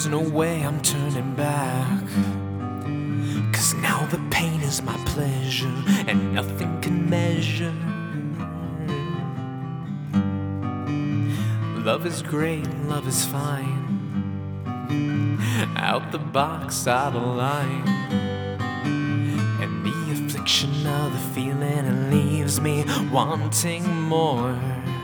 There's no way I'm turning back, 'cause now the pain is my pleasure, and nothing can measure. Love is great, love is fine. Out the box, out of line. And the affliction of the feeling, it leaves me wanting more.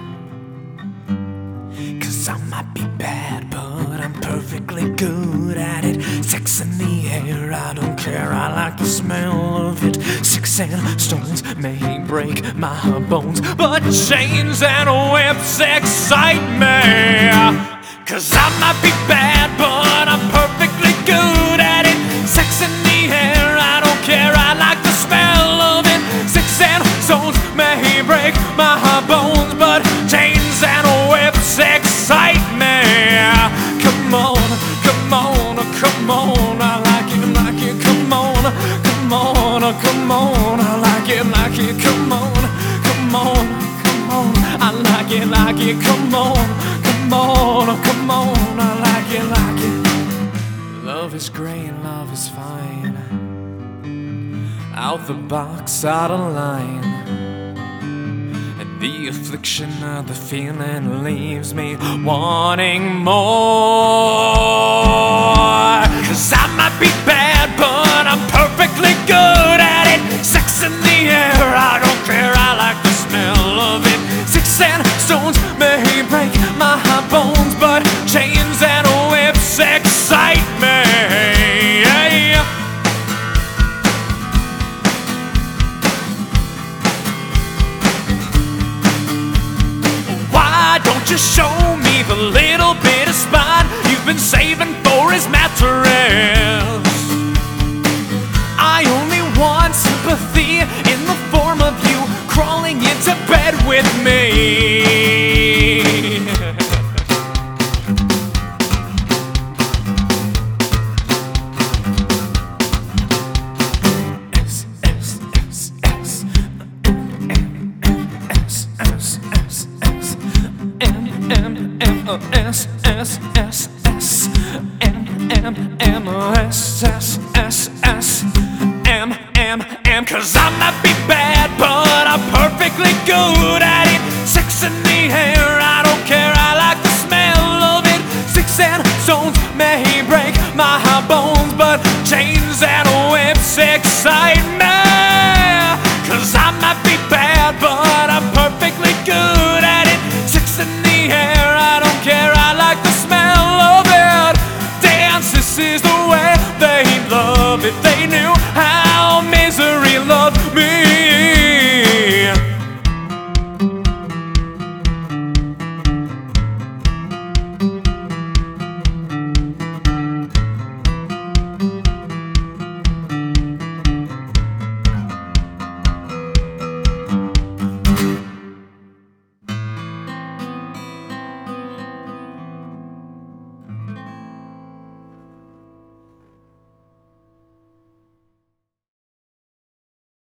'Cause I might be bad, but I'm perfectly good at it. Sex in the air, I don't care, I like the smell of it. Sticks and stones may break my bones, but chains and whips excite me. 'Cause I might be bad, but I'm perfectly good at it. Sex in the air, I don't care, I like the smell of it. Sticks and stones may break my bones, but chains and whips excite me. Come on, come on, come on, I like it, come on, come on, come on, I like it, come on, come on, come on, I like it, come on, come on, come on, I like it. Love is great, love is fine. Out the box, out of line. The affliction of the feeling leaves me wanting more. 'Cause I might be bad, but I'm perfectly good at it. Sex in the air, I don't care, I like the smell of it. Sticks and stones may break my bones, but chains and whips excite me. Don't you show me the little bit of spine you've been saving for his mattress? I only want sympathy in the form of you crawling into bed with me. M. 'Cause I might be bad, but I'm perfectly good at it. Sex in the air, I don't care, I like the smell of it. Sticks and stones may break my bones, but chains and whips excite me. 'Cause I might be bad, but I'm perfectly good at it. Sex in the air, I don't care, I like the smell of it. Dance, this is the way they love it. They knew